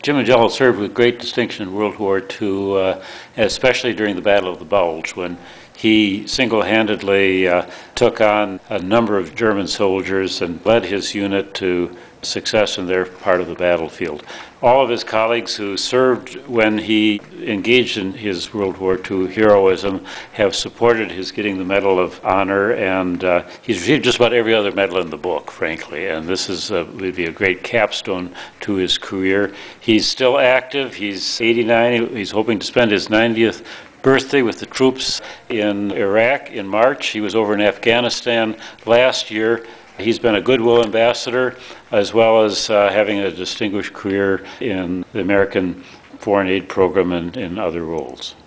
Jim Mangello served with great distinction in World War II, especially during the Battle of the Bulge, when he single-handedly took on a number of German soldiers and led his unit to success in their part of the battlefield. All of his colleagues who served when he engaged in his World War II heroism have supported his getting the Medal of Honor, and he's received just about every other medal in the book, frankly, and this is would be a great capstone to his career. He's still active. He's 89. He's hoping to spend his 90th birthday with the troops in Iraq in March. He was over in Afghanistan last year. He's been a goodwill ambassador, as well as having a distinguished career in the American Foreign Aid Program and in other roles.